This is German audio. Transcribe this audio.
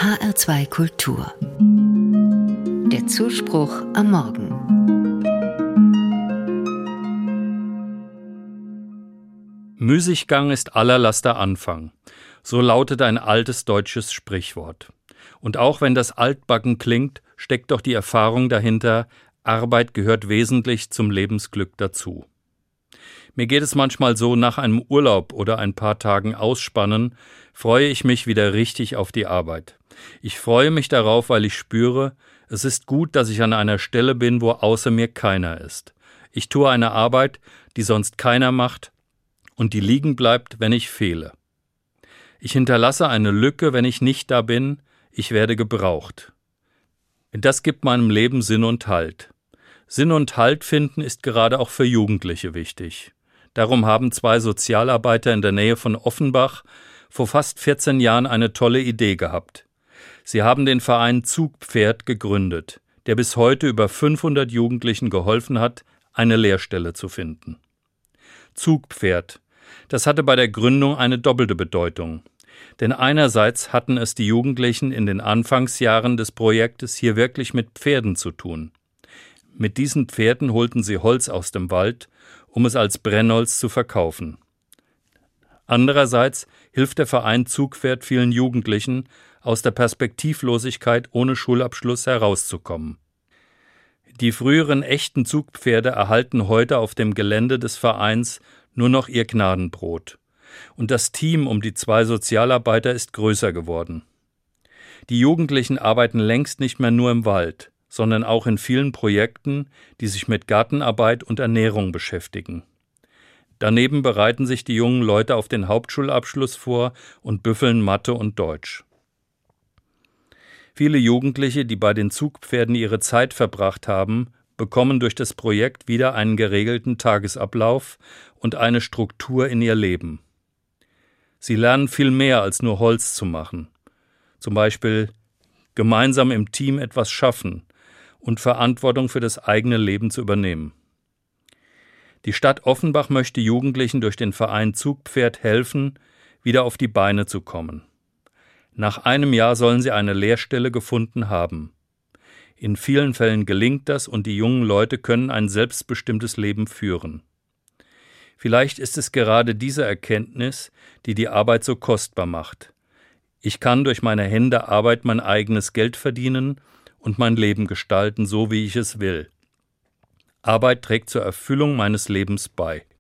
HR2 Kultur. Der Zuspruch am Morgen. Müßiggang ist aller Laster Anfang. So lautet ein altes deutsches Sprichwort. Und auch wenn das altbacken klingt, steckt doch die Erfahrung dahinter, Arbeit gehört wesentlich zum Lebensglück dazu. Mir geht es manchmal so, nach einem Urlaub oder ein paar Tagen Ausspannen freue ich mich wieder richtig auf die Arbeit. Ich freue mich darauf, weil ich spüre, es ist gut, dass ich an einer Stelle bin, wo außer mir keiner ist. Ich tue eine Arbeit, die sonst keiner macht und die liegen bleibt, wenn ich fehle. Ich hinterlasse eine Lücke, wenn ich nicht da bin, ich werde gebraucht. Das gibt meinem Leben Sinn und Halt. Sinn und Halt finden ist gerade auch für Jugendliche wichtig. Darum haben 2 Sozialarbeiter in der Nähe von Offenbach vor fast 14 Jahren eine tolle Idee gehabt. Sie haben den Verein Zugpferd gegründet, der bis heute über 500 Jugendlichen geholfen hat, eine Lehrstelle zu finden. Zugpferd, das hatte bei der Gründung eine doppelte Bedeutung. Denn einerseits hatten es die Jugendlichen in den Anfangsjahren des Projektes hier wirklich mit Pferden zu tun. Mit diesen Pferden holten sie Holz aus dem Wald, um es als Brennholz zu verkaufen. Andererseits hilft der Verein Zugpferd vielen Jugendlichen, aus der Perspektivlosigkeit ohne Schulabschluss herauszukommen. Die früheren echten Zugpferde erhalten heute auf dem Gelände des Vereins nur noch ihr Gnadenbrot. Und das Team um die 2 Sozialarbeiter ist größer geworden. Die Jugendlichen arbeiten längst nicht mehr nur im Wald, sondern auch in vielen Projekten, die sich mit Gartenarbeit und Ernährung beschäftigen. Daneben bereiten sich die jungen Leute auf den Hauptschulabschluss vor und büffeln Mathe und Deutsch. Viele Jugendliche, die bei den Zugpferden ihre Zeit verbracht haben, bekommen durch das Projekt wieder einen geregelten Tagesablauf und eine Struktur in ihr Leben. Sie lernen viel mehr als nur Holz zu machen. Zum Beispiel gemeinsam im Team etwas schaffen und Verantwortung für das eigene Leben zu übernehmen. Die Stadt Offenbach möchte Jugendlichen durch den Verein Zugpferd helfen, wieder auf die Beine zu kommen. Nach einem Jahr sollen sie eine Lehrstelle gefunden haben. In vielen Fällen gelingt das und die jungen Leute können ein selbstbestimmtes Leben führen. Vielleicht ist es gerade diese Erkenntnis, die die Arbeit so kostbar macht. Ich kann durch meine Hände Arbeit mein eigenes Geld verdienen und mein Leben gestalten, so wie ich es will. Arbeit trägt zur Erfüllung meines Lebens bei.